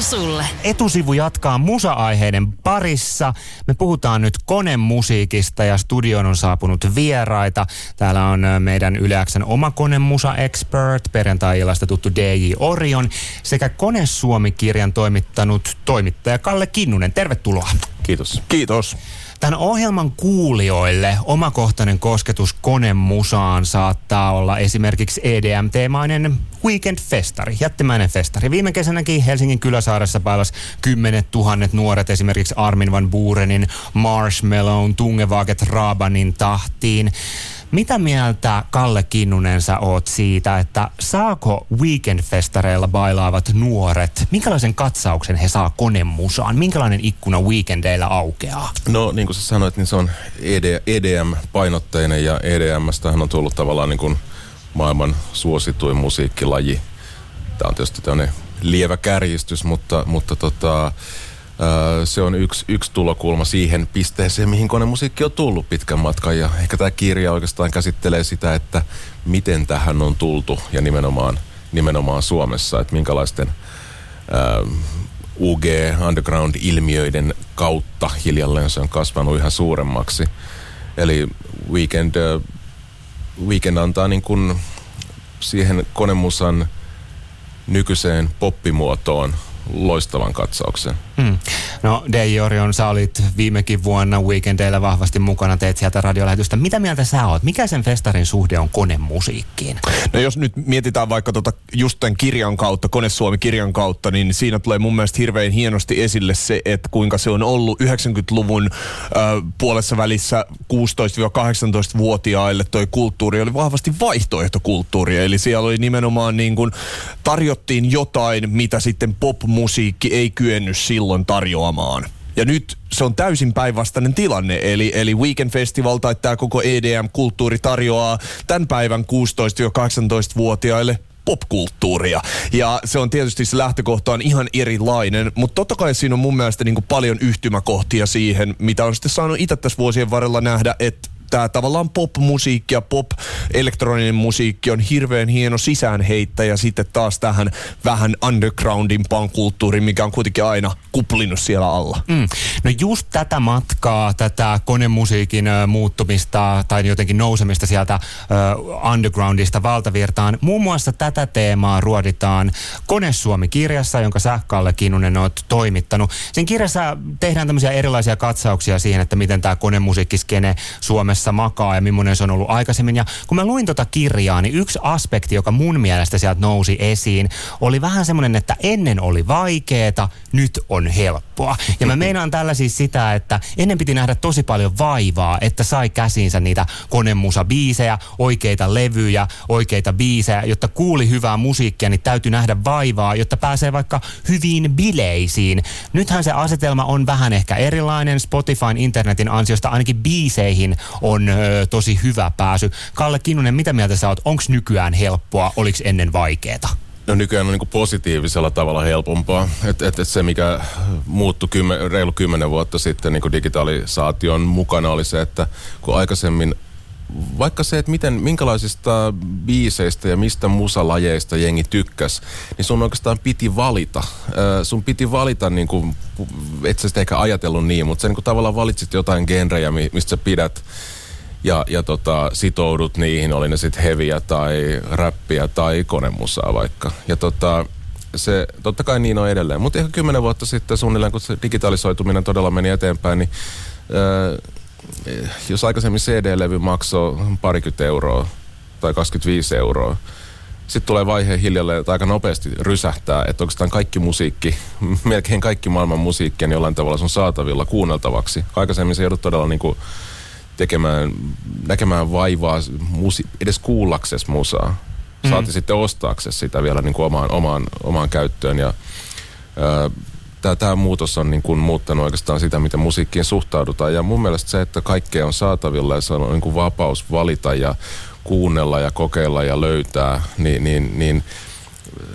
sulle. Etusivu jatkaa musa-aiheiden parissa. Me puhutaan nyt konemusiikista ja studioon on saapunut vieraita. Täällä on meidän Yle X:n oma konemusa-expert, perjantai-illasta tuttu DJ Orion sekä Kone Suomi-kirjan toimittanut toimittaja Kalle Kinnunen. Tervetuloa. Kiitos. Kiitos. Tämän ohjelman kuulijoille omakohtainen kosketus konemusaan saattaa olla esimerkiksi EDM-teemainen weekend-festari, jättimäinen festari. Viime kesänäkin Helsingin Kyläsaaressa bailas 10 000 nuoret esimerkiksi Armin van Buurenin Marshmallown, Tungevaget Rabanin tahtiin. Mitä mieltä, Kalle Kinnunen, sä oot siitä, että saako weekend-festareilla bailaavat nuoret, minkälaisen katsauksen he saa konemusaan? Minkälainen ikkuna weekendeillä aukeaa? No niin kuin sä sanoit, niin se on EDM-painotteinen ja EDM:stähän on tullut tavallaan niin kuin maailman suosituin musiikkilaji. Tämä on tietysti tämmöinen lievä kärjistys, mutta se on yksi tulokulma siihen pisteeseen, mihin konemusiikki on tullut pitkän matkan. Ja ehkä tämä kirja oikeastaan käsittelee sitä, että miten tähän on tultu ja nimenomaan Suomessa, että minkälaisten UG, underground-ilmiöiden kautta hiljalleen se on kasvanut ihan suuremmaksi. Eli Weekend antaa niin kuin siihen konemusan nykyiseen poppimuotoon loistavan katsauksen. No DJ Orion, sä olit viimekin vuonna weekendeillä vahvasti mukana, teet sieltä radiolähetystä. Mitä mieltä sä oot? Mikä sen festarin suhde on konemusiikkiin? No jos nyt mietitään vaikka just tämän kirjan kautta, Kone Suomi-kirjan kautta, niin siinä tulee mun mielestä hirveän hienosti esille se, että kuinka se on ollut 90-luvun puolessa välissä 16-18-vuotiaille toi kulttuuri oli vahvasti vaihtoehtokulttuuria. Eli siellä oli nimenomaan niin kuin tarjottiin jotain, mitä sitten popmusiikki ei kyennyt silloin tarjoamaan. Ja nyt se on täysin päinvastainen tilanne, eli Weekend Festival tai tämä koko EDM-kulttuuri tarjoaa tämän päivän 16-18-vuotiaille popkulttuuria. Ja se on tietysti, se lähtökohta on ihan erilainen, mutta totta kai siinä on mun mielestä niin kuin paljon yhtymäkohtia siihen, mitä on sitten saanut itse tässä vuosien varrella nähdä, että tämä tavallaan pop-musiikki ja pop-elektroninen musiikki on hirveän hieno sisäänheittäjä sitten taas tähän vähän undergroundimpaan kulttuuriin, mikä on kuitenkin aina kuplinut siellä alla. No just tätä matkaa, tätä konemusiikin muuttumista tai jotenkin nousemista sieltä undergroundista valtavirtaan. Muun muassa tätä teemaa ruoditaan Kone Suomi-kirjassa, jonka sä, Kalle Kinnunen, oot toimittanut. Sen kirjassa tehdään tämmöisiä erilaisia katsauksia siihen, että miten tämä konemusiikkiskene Suomessa makaa ja millainen se on ollut aikaisemmin. Ja kun mä luin tota kirjaa, niin yksi aspekti, joka mun mielestä sieltä nousi esiin, oli vähän semmoinen, että ennen oli vaikeeta, nyt on helppoa. Ja mä meinaan tällä siis sitä, että ennen piti nähdä tosi paljon vaivaa, että sai käsiinsä niitä konemusa-biisejä, oikeita levyjä, oikeita biisejä, jotta kuuli hyvää musiikkia, niin täytyy nähdä vaivaa, jotta pääsee vaikka hyviin bileisiin. Nythän se asetelma on vähän ehkä erilainen. Spotifyn internetin ansiosta ainakin biiseihin on tosi hyvä pääsy. Kalle Kinnunen, mitä mieltä sä oot? Onko nykyään helppoa? Oliko ennen vaikeeta? No nykyään on niin kuin positiivisella tavalla helpompaa. Et se, mikä muuttui reilu 10 vuotta sitten niin kuin digitalisaation mukana, oli se, että kun aikaisemmin vaikka se, että minkälaisista biiseistä ja mistä musalajeista jengi tykkäs, niin sun oikeastaan piti valita. Sun piti valita, niin kuin, et sä sitä ehkä ajatellut niin, mutta sä niin kuin tavallaan valitsit jotain genrejä, mistä sä pidät ja sitoudut niihin, oli ne sitten heviä tai räppiä tai konemusaa vaikka. Ja se totta kai niin on edelleen. Mutta ehkä 10 vuotta sitten suunnilleen, kun se digitalisoituminen todella meni eteenpäin, niin jos aikaisemmin CD-levy maksoi 20 euroa tai 25 euroa, sitten tulee vaihe hiljalleen, että aika nopeasti rysähtää, että oikeastaan kaikki musiikki, melkein kaikki maailman musiikki on jollain tavalla sun saatavilla kuunneltavaksi. Aikaisemmin se joudut todella niin kuin näkemään vaivaa edes kuullaksesi musaa. Saati sitten ostaaksesi sitä vielä niin kuin omaan käyttöön. Ja tämä muutos on niin kuin muuttanut oikeastaan sitä, miten musiikkiin suhtaudutaan. Ja mun mielestä se, että kaikkea on saatavilla ja se on niin kuin vapaus valita ja kuunnella ja kokeilla ja löytää, niin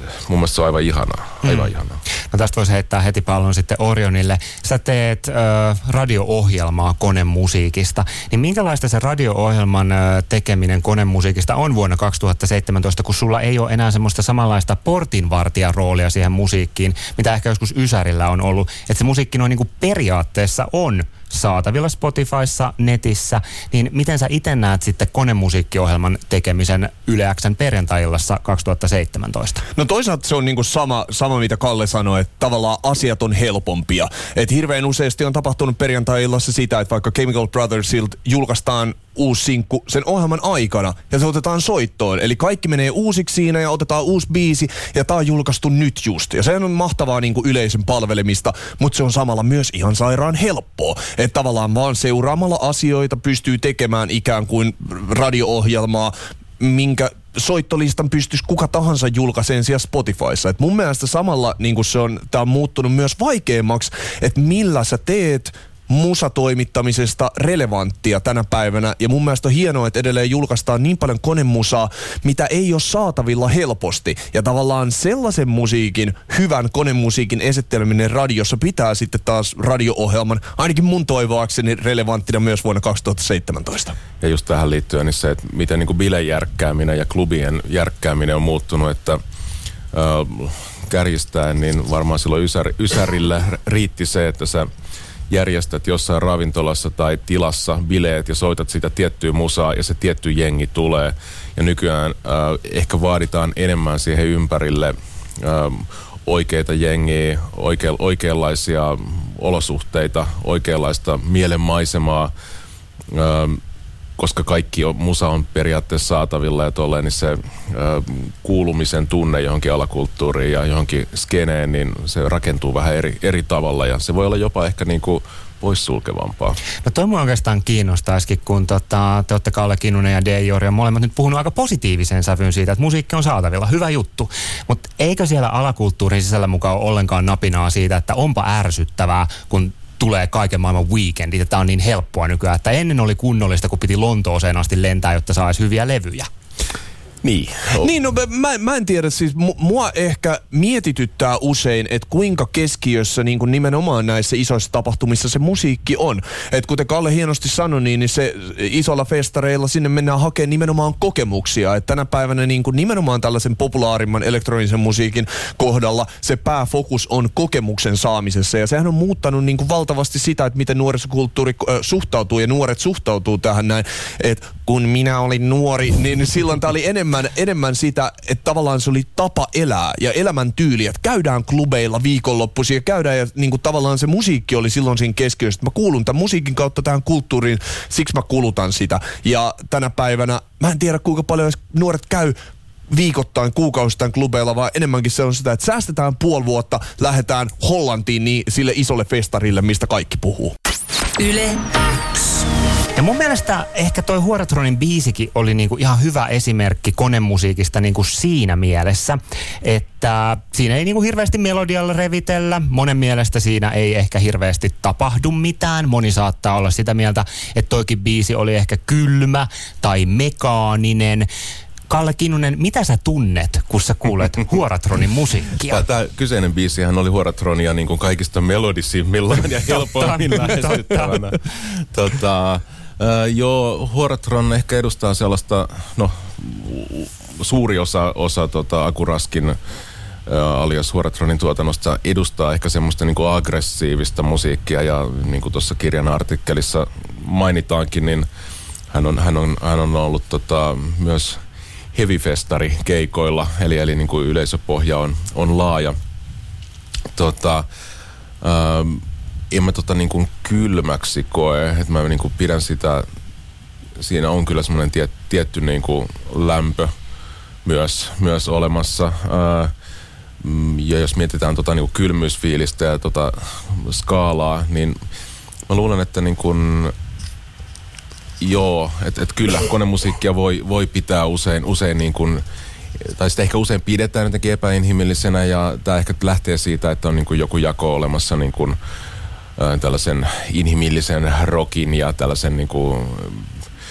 mun mielestä se on aivan ihanaa. Ihanaa. No tästä voisi heittää heti pallon sitten Orionille. Sä teet radio-ohjelmaa konemusiikista. Niin minkälaista se radio-ohjelman tekeminen konemusiikista on vuonna 2017, kun sulla ei ole enää semmoista samanlaista portinvartijan roolia siihen musiikkiin, mitä ehkä joskus Ysärillä on ollut. Että se musiikki noin niin kuin periaatteessa on saatavilla Spotifyssa, netissä, niin miten sä itse näet sitten konemusiikkiohjelman tekemisen Yle X:n perjantai-illassa 2017? No toisaalta se on niinku sama mitä Kalle sanoi, että tavallaan asiat on helpompia. Että hirveän useasti on tapahtunut perjantai-illassa sitä, että vaikka Chemical Brothersilta julkaistaan uusi sinkku sen ohjelman aikana ja se otetaan soittoon. Eli kaikki menee uusiksi siinä ja otetaan uusi biisi ja tää on julkaistu nyt just. Ja se on mahtavaa niinku yleisön palvelemista, mutta se on samalla myös ihan sairaan helppoa. Että tavallaan vaan seuraamalla asioita pystyy tekemään ikään kuin radio-ohjelmaa, minkä soittolistan pystyisi kuka tahansa julkaiseen siellä Spotifyssa. Et mun mielestä samalla niin tää on muuttunut myös vaikeammaksi, että millä sä teet musatoimittamisesta relevanttia tänä päivänä. Ja mun mielestä on hienoa, että edelleen julkaistaan niin paljon konemusaa, mitä ei ole saatavilla helposti. Ja tavallaan sellaisen musiikin, hyvän konemusiikin esitteleminen radiossa pitää sitten taas radio-ohjelman, ainakin mun toivoakseni, relevanttina myös vuonna 2017. Ja just tähän liittyen niin se, että miten niin kuin bilejärkkääminen ja klubien järkkääminen on muuttunut, että kärjistäen, niin varmaan silloin Ysärillä riitti se, että sä järjestät jossain ravintolassa tai tilassa bileet ja soitat sitä tiettyä musaa ja se tietty jengi tulee. Ja nykyään ehkä vaaditaan enemmän siihen ympärille oikeita jengiä, oikeanlaisia olosuhteita, oikeanlaista mielenmaisemaa, koska kaikki musa on periaatteessa saatavilla ja tolleen, niin se kuulumisen tunne johonkin alakulttuuriin ja johonkin skeneen, niin se rakentuu vähän eri tavalla ja se voi olla jopa ehkä niinku poissulkevampaa. No toi mua oikeastaan kiinnostaisikin, kun te olette Kalle Kinnunen ja D.J. ja molemmat nyt puhunut aika positiiviseen sävyyn siitä, että musiikki on saatavilla. Hyvä juttu. Mutta eikö siellä alakulttuurin sisällä mukaan ole ollenkaan napinaa siitä, että onpa ärsyttävää, kun tulee kaiken maailman weekendit, ja tää on niin helppoa nykyään, että ennen oli kunnollista, kun piti Lontooseen asti lentää, jotta saisi hyviä levyjä. Niin. Niin, no mä en tiedä, siis mua ehkä mietityttää usein, että kuinka keskiössä niin kuin nimenomaan näissä isoissa tapahtumissa se musiikki on. Että kuten Kalle hienosti sanoi, niin se isolla festareilla sinne mennään hakemaan nimenomaan kokemuksia. Että tänä päivänä niin kuin nimenomaan tällaisen populaarimman elektronisen musiikin kohdalla se pääfokus on kokemuksen saamisessa. Ja sehän on muuttanut niin kuin valtavasti sitä, että miten nuorisokulttuuri suhtautuu ja nuoret suhtautuu tähän näin. Että kun minä olin nuori, niin silloin tää oli enemmän sitä, että tavallaan se oli tapa elää ja elämäntyyli, että käydään klubeilla viikonloppuisin ja käydään ja niin kuin tavallaan se musiikki oli silloin siinä keskiössä. Mä kuulun tämän musiikin kautta tähän kulttuuriin, siksi mä kulutan sitä. Ja tänä päivänä, mä en tiedä kuinka paljon nuoret käy viikoittain, kuukausittain klubeilla, vaan enemmänkin se on sitä, että säästetään puoli vuotta, lähdetään Hollantiin niin sille isolle festarille, mistä kaikki puhuu. Yle X. Ja mun mielestä ehkä toi Huoratronin biisikin oli niinku ihan hyvä esimerkki konemusiikista niinku siinä mielessä, että siinä ei niinku hirveästi melodialla revitellä. Monen mielestä siinä ei ehkä hirveästi tapahdu mitään. Moni saattaa olla sitä mieltä, että toikin biisi oli ehkä kylmä tai mekaaninen. Kalle Kinnunen, mitä sä tunnet, kun sä kuulet Huoratronin musiikkia? Tämä kyseinen biisihän oli Huoratronia niin kuin kaikista melodisimmillaan ja helpommin lähestyttävänä. Joo, Huoratron ehkä edustaa sellaista, no suuri osa Akuraskin alias Huoratronin tuotannosta edustaa ehkä semmoista niin kuin aggressiivista musiikkia ja niin kuin tuossa kirjan artikkelissa mainitaankin, niin hän on ollut myös heavy-festari keikoilla, eli niin kuin yleisöpohja on laaja. En mä niin kuin kylmäksi koe, että mä niin kuin pidän sitä, siinä on kyllä semmoinen tietty niin kuin lämpö myös olemassa. Ja jos mietitään niin kuin kylmyysfiilistä ja skaalaa, niin mä luulen, että niin kuin joo, että kyllä konemusiikkia voi pitää usein niin kuin, tai sitä ehkä usein pidetään jotenkin epäinhimillisenä ja tämä ehkä lähtee siitä, että on niin kuin joku jako olemassa niin kuin tällaisen inhimillisen rockin ja tällaisen niin kuin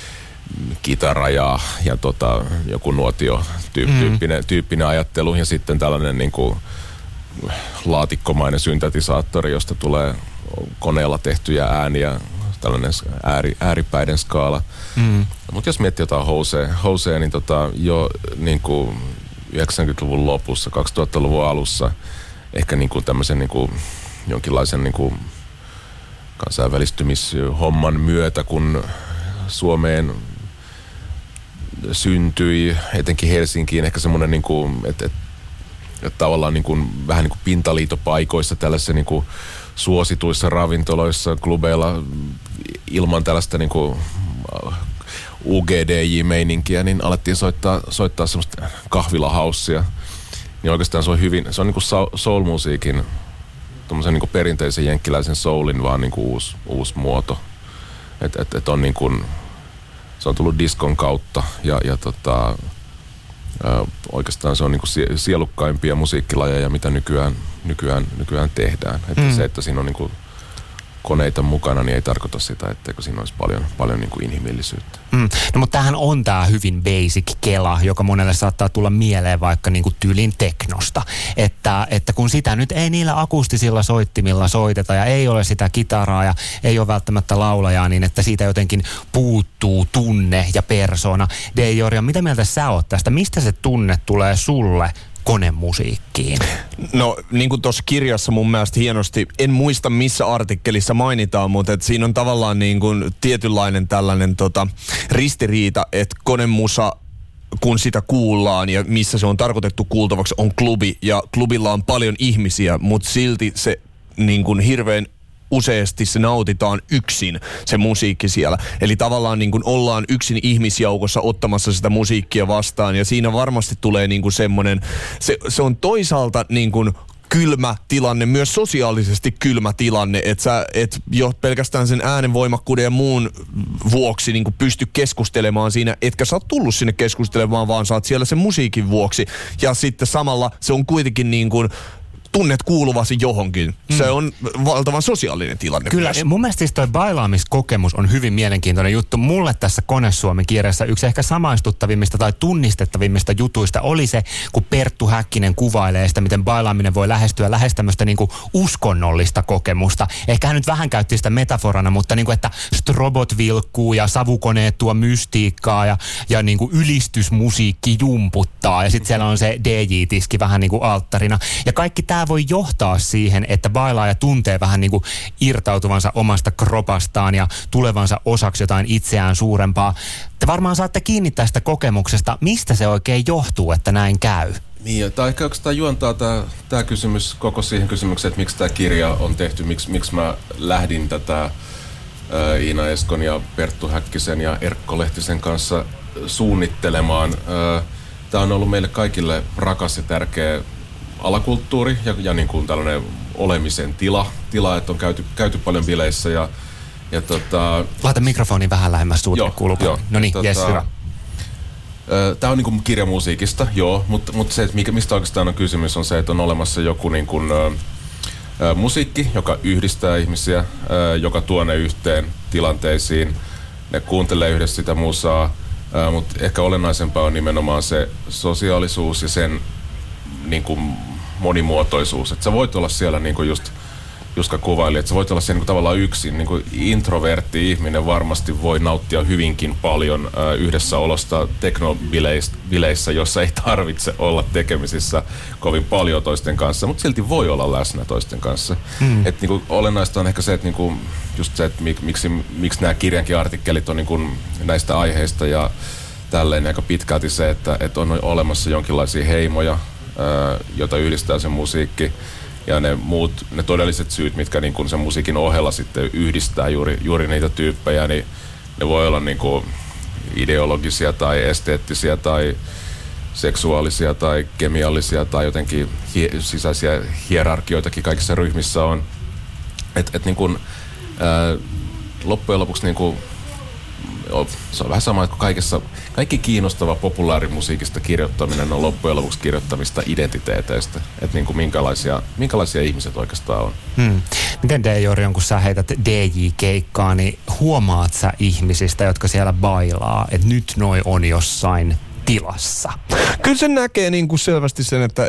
kitara ja joku nuotio tyyppinen ajattelu ja sitten tällainen niin kuin laatikkomainen syntetisaattori, josta tulee koneella tehtyjä ääniä, tällainen ääripäiden skaala. Mutta jos miettii jotain Hosea, niin jo niin kuin 90-luvun lopussa, 2000-luvun alussa, ehkä niin kuin tämmöisen niin kuin jonkinlaisen niin kuin kansainvälistymishomman myötä, kun Suomeen syntyi, etenkin Helsinkiin, ehkä semmoinen, niin kuin, että tavallaan niin kuin, vähän niin kuin pintaliitopaikoissa, tällaisissa niin kuin suosituissa ravintoloissa, klubeilla, ilman tällaista niin kuin UGDJ-meininkiä, niin alettiin soittaa semmoista kahvilahaussia. Niin oikeastaan se on niin kuin soul-musiikin, tommosen niin kuin perinteisen jenkkiläisen soulin vaan niin kuin uusi muoto. Et on niin kuin, se on tullut diskon kautta ja oikeastaan se on niin kuin sielukkaimpia musiikkilajeja, mitä nykyään tehdään. Että se, että siinä on niin kuin koneita mukana, niin ei tarkoita sitä, etteikö siinä olisi paljon niin kuin inhimillisyyttä. No mutta tämähän on tämä hyvin basic kela, joka monelle saattaa tulla mieleen vaikka niin kuin tyylin teknosta. Että kun sitä nyt ei niillä akustisilla soittimilla soiteta ja ei ole sitä kitaraa ja ei ole välttämättä laulajaa, niin että siitä jotenkin puuttuu tunne ja persona. Deijorja, mitä mieltä sä oot tästä? Mistä se tunne tulee sulle konemusiikkiin? No niin kuin tuossa kirjassa mun mielestä hienosti, en muista missä artikkelissa mainitaan, mutta et siinä on tavallaan niin kuin tietynlainen tällainen ristiriita, että konemusa, kun sitä kuullaan ja missä se on tarkoitettu kuultavaksi, on klubi ja klubilla on paljon ihmisiä, mutta silti se niin kuin hirveän useasti se nautitaan yksin, se musiikki siellä. Eli tavallaan niin kuin ollaan yksin ihmisjoukossa ottamassa sitä musiikkia vastaan ja siinä varmasti tulee niin kuin semmoinen, se on toisaalta niin kuin kylmä tilanne, myös sosiaalisesti kylmä tilanne, että sä et jo pelkästään sen äänenvoimakkuuden ja muun vuoksi niin kuin pysty keskustelemaan siinä, etkä sä oot tullut sinne keskustelemaan, vaan sä oot siellä sen musiikin vuoksi. Ja sitten samalla se on kuitenkin niin kuin tunnet kuuluvasi johonkin. Se on valtavan sosiaalinen tilanne. Kyllä, myös. mun mielestä siis toi bailaamiskokemus on hyvin mielenkiintoinen juttu. Mulle tässä Kone-Suomi-kirjassa yksi ehkä samaistuttavimmista tai tunnistettavimmista jutuista oli se, kun Perttu Häkkinen kuvailee sitä, miten bailaaminen voi lähestyä lähes tämmöistä niinku uskonnollista kokemusta. Ehkä hän nyt vähän käytti sitä metaforana, mutta niinku, että strobot vilkkuu ja savukoneet tuo mystiikkaa ja niinku ylistysmusiikki jumputtaa ja sitten siellä on se DJ-tiski vähän niinku alttarina. Ja kaikki tämä voi johtaa siihen, että bailaaja tuntee vähän niin kuin irtautuvansa omasta kropastaan ja tulevansa osaksi jotain itseään suurempaa. Te varmaan saatte kiinni tästä kokemuksesta. Mistä se oikein johtuu, että näin käy? Niin, tai ehkä oikeastaan juontaa tämä kysymys koko siihen kysymykseen, että miksi tämä kirja on tehty, miksi mä lähdin tätä Iina Eskon ja Perttu Häkkisen ja Erkko Lehtisen kanssa suunnittelemaan. Tämä on ollut meille kaikille rakas ja tärkeä alakulttuuri ja niin kuin tällainen olemisen tila, että on käyty paljon bileissä ja Laita mikrofoni vähän lähemmäs suuteen kuulupaan. No niin, jes, hyvä. Tämä on niin kuin kirjamusiikista, joo, mutta se, että mistä oikeastaan on kysymys, on se, että on olemassa joku niin kuin musiikki, joka yhdistää ihmisiä, joka tuo ne yhteen tilanteisiin, ne kuuntelee yhdessä sitä musaa, mutta ehkä olennaisempaa on nimenomaan se sosiaalisuus ja sen niin kuin monimuotoisuus. Että sä voit olla siellä niin kuin Juska kuvaili, että sä voit olla siellä niin kuin tavallaan yksin. Niin kuin introvertti ihminen varmasti voi nauttia hyvinkin paljon yhdessäolosta teknobileissä, jossa ei tarvitse olla tekemisissä kovin paljon toisten kanssa, mutta silti voi olla läsnä toisten kanssa. Et niin kuin olennaista on ehkä se, että niin kuin just se, että miksi nämä kirjankin artikkelit on niin kuin näistä aiheista ja tälleen aika pitkälti se, että on olemassa jonkinlaisia heimoja, jota yhdistää se musiikki ja ne todelliset syyt, mitkä niin kuin sen musiikin ohella sitten yhdistää juuri niitä tyyppejä, niin ne voi olla niin kuin ideologisia tai esteettisiä tai seksuaalisia tai kemiallisia tai jotenkin sisäisiä hierarkioitakin kaikissa ryhmissä on. Et niin kuin, loppujen lopuksi niin kuin se on vähän sama, että kaikki kiinnostava populaarimusiikista kirjoittaminen on loppujen lopuksi kirjoittamista identiteeteistä. Että niin kuin minkälaisia ihmiset oikeastaan on. Miten DJ-Orion, kun sä heität DJ-keikkaa, niin huomaat sä ihmisistä, jotka siellä bailaa, että nyt noi on jossain tilassa? Kyllä se näkee niin kuin selvästi sen, että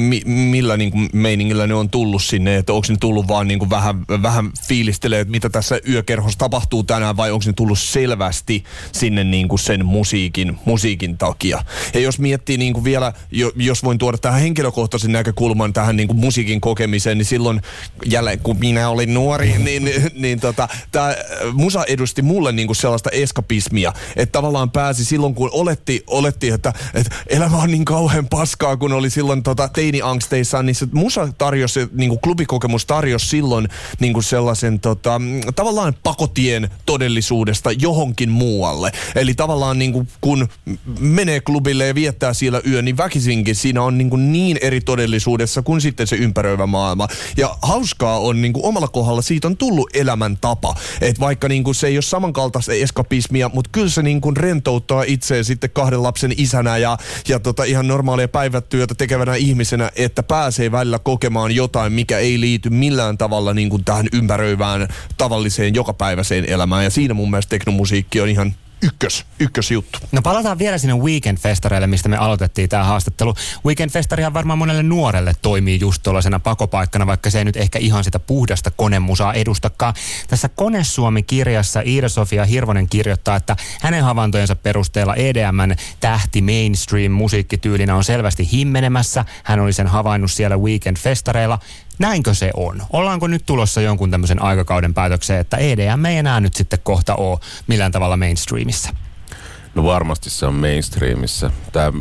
millä niin kuin meiningillä ne on tullut sinne, että onko ne tullut vaan niin kuin vähän fiilistelee, että mitä tässä yökerhossa tapahtuu tänään, vai onko ne tullut selvästi sinne niin kuin sen musiikin takia. Ja jos miettii niin kuin vielä, jos voin tuoda tähän henkilökohtaisen näkökulman tähän niin kuin musiikin kokemiseen, niin silloin jälleen kun minä olin nuori, niin tämä musa edusti mulle niin kuin sellaista eskapismia, että tavallaan pääsi silloin, kun oletti, että elämä on niin kauhean paskaa, kun oli silloin teini-angsteissaan, niin se musa tarjosi, niin kuin klubikokemus tarjosi silloin niin kuin sellaisen tavallaan pakotien todellisuudesta johonkin muualle. Eli tavallaan niin kuin, kun menee klubille ja viettää siellä yö, niin väkisinkin siinä on niin eri todellisuudessa kuin sitten se ympäröivä maailma. Ja hauskaa on niin kuin omalla kohdalla siitä on tullut elämäntapa. Että vaikka niin kuin se ei ole samankaltaista eskapismia, mutta kyllä se niin kuin rentouttaa itseä sitten 2 lapsen isänä ja ihan normaalia päivätyötä tekevänä ihmisenä, että pääsee välillä kokemaan jotain, mikä ei liity millään tavalla niin kuin tähän ympäröivään tavalliseen jokapäiväiseen elämään. Ja siinä mun mielestä teknomusiikki on ihan ykkösjuttu. No palataan vielä sinne Weekend-festareille, mistä me aloitettiin tämä haastattelu. Weekend-festarihan varmaan monelle nuorelle toimii just tuollaisena pakopaikkana, vaikka se ei nyt ehkä ihan sitä puhdasta konemusaa edustakaan. Tässä Kone-Suomi-kirjassa Iida-Sofia Hirvonen kirjoittaa, että hänen havaintojensa perusteella EDM:n tähti mainstream-musiikkityylinä on selvästi himmenemässä. Hän oli sen havainnut siellä Weekend-festareilla. Näinkö se on? Ollaanko nyt tulossa jonkun tämmöisen aikakauden päätökseen, että EDM ei enää nyt sitten kohta ole millään tavalla mainstreamissa? No varmasti se on mainstreamissa. Tämä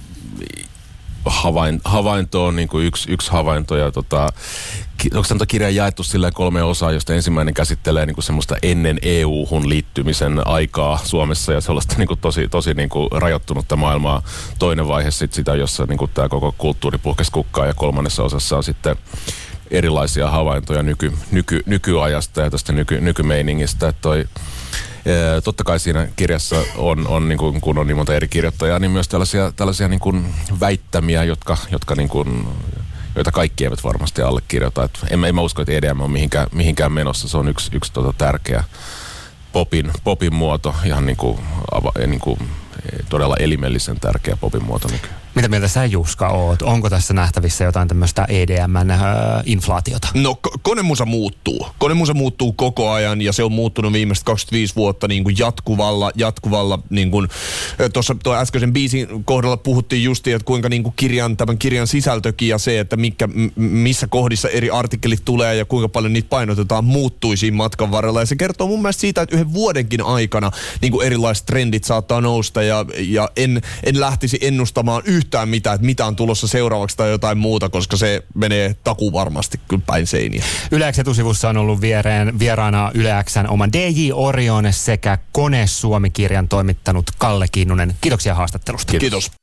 havainto on niin kuin yksi havainto ja onko tämä kirja jaettu sillä 3 osaa, josta ensimmäinen käsittelee niin kuin semmoista ennen EU-hun liittymisen aikaa Suomessa ja sellaista niin kuin tosi niin kuin rajoittunutta maailmaa. Toinen vaihe sitten sitä, jossa niin kuin tämä koko kulttuuri puhkesi kukkaan ja 3. osassa on sitten erilaisia havaintoja nykyajasta ja tästä nykymeiningistä. Totta kai siinä kirjassa on niin kuin, kun on niin monta eri kirjoittajaa, niin myös tällaisia niin kuin väittämiä, jotka niin kuin, joita kaikki eivät varmasti allekirjoita. En mä usko, että EDM on mihinkään menossa. Se on yksi tärkeä popin muoto, ihan niin kuin todella elimellisen tärkeä popin muoto nykyään. Mitä mieltä sä, Juska, oot? Onko tässä nähtävissä jotain tämmöistä EDM:n inflaatiota? No, konemusa muuttuu. Konemusa muuttuu koko ajan ja se on muuttunut viimeiset 25 vuotta niin kuin jatkuvalla niin kuin tuossa tuo äskeisen biisin kohdalla puhuttiin justiin, että kuinka niin kuin tämän kirjan sisältökin ja se, että missä kohdissa eri artikkelit tulee ja kuinka paljon niitä painotetaan, muuttuu siinä matkan varrella. Ja se kertoo mun mielestä siitä, että 1 vuodenkin aikana niin kuin erilaiset trendit saattaa nousta ja en lähtisi ennustamaan yhtään mitään, että mitä on tulossa seuraavaksi tai jotain muuta, koska se menee takuu varmasti kyllä päin seiniä. Yle X etusivussa on ollut vieraana Yle X:n oman DJ Orion sekä Kone-Suomi-kirjan toimittanut Kalle Kinnunen. Kiitoksia haastattelusta. Kiitos.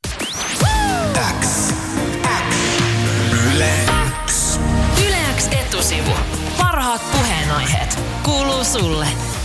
Yle X. Yle X etusivu. Parhaat puheenaiheet kuuluu sulle.